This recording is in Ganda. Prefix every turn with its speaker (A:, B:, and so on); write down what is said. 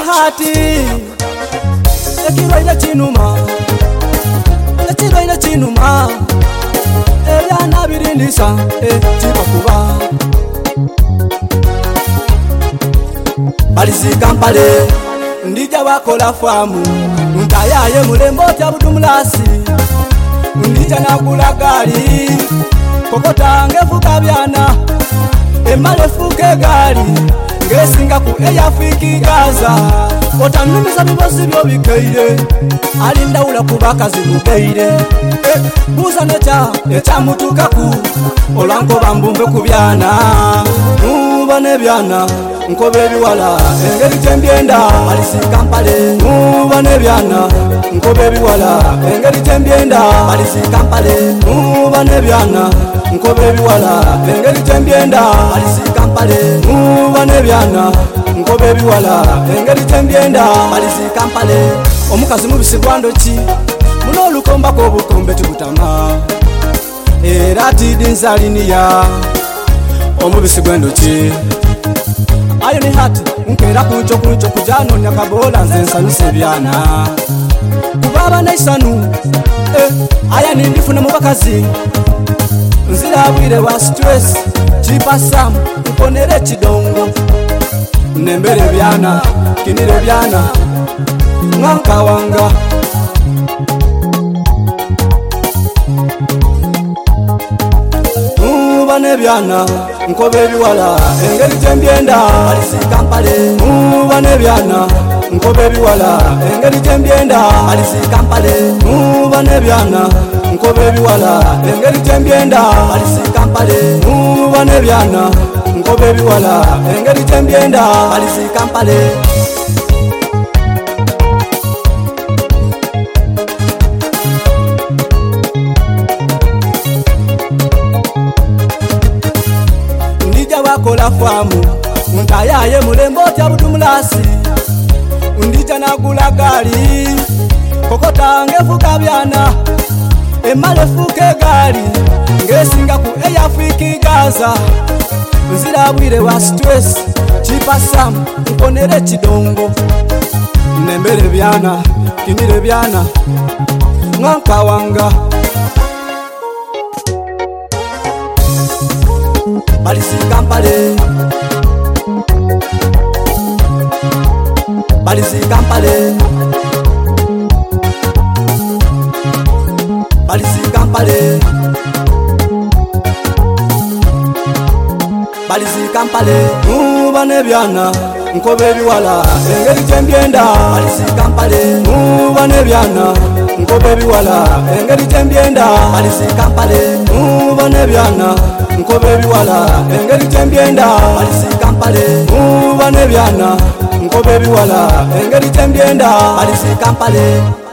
A: hati ekirwaire kinuma ebyana birindisa kibakuba balizi Kampala ndija bakola famu ntayaye mulembo tya budumulasi ndija nakula gali kokota ngefuka byana emale fuke gali ngesinga ku eyafiki Gaza otanumisa bibosi byo bikeire alindawula kubakazi mukeire buza necha mutukaku olanko bambumve ku byana nuba ne byana nkobe biwala engeri tembyenda balisi Kampala nuba ne byana nkobe biwala engeri tembyenda balisi Kampala nuba ne byana nkobe biwala engeri tembyenda balisi Kampala nuba ne byana nkobe biwala engeri tembyenda balisi Kampala omukazi mubisi gwandoki muno lukomba ko bukombe tubutama era tidinzaliniya omubisi gwandoki ayo ni hati nkera kuncho kujano nyakabola nze nsanuse byana kubaba naisanu aya nindifuna mubakazi nzirabwire wa stress chipasa mponere chidongo nembere byana kinire byana mwanka wanga ne byana nkobe biwala engeri tembyenda balisi Kampala nuba ne byana nkobe biwala engeri tembyenda balisi Kampala nuba ne byana nkobe biwala engeri tembyenda balisi Kampala nuba ne byana nkobe biwala engeri tembyenda balisi Kampala bakola famu ntayaye mulembo tya budumulasi ndija nagula gali kokota ngefuka byana emale fuke gali ngesinga ku eyafiki Gaza nzirabwire wa stress chipasa mponere chidongo nembere byana kinire byana mwanka wanga balisi Kampala balisi Kampala balisi Kampala balisi Kampala nuba ne byana nkobe biwala engeri tembyenda balisi Kampala nuba ne byana nkobe biwala engeri tembyenda balisi Kampala nuba ne byana nkobe biwala engeri tembyenda balisi Kampala nuba ne byana nkobe biwala engeri tembyenda balisi Kampala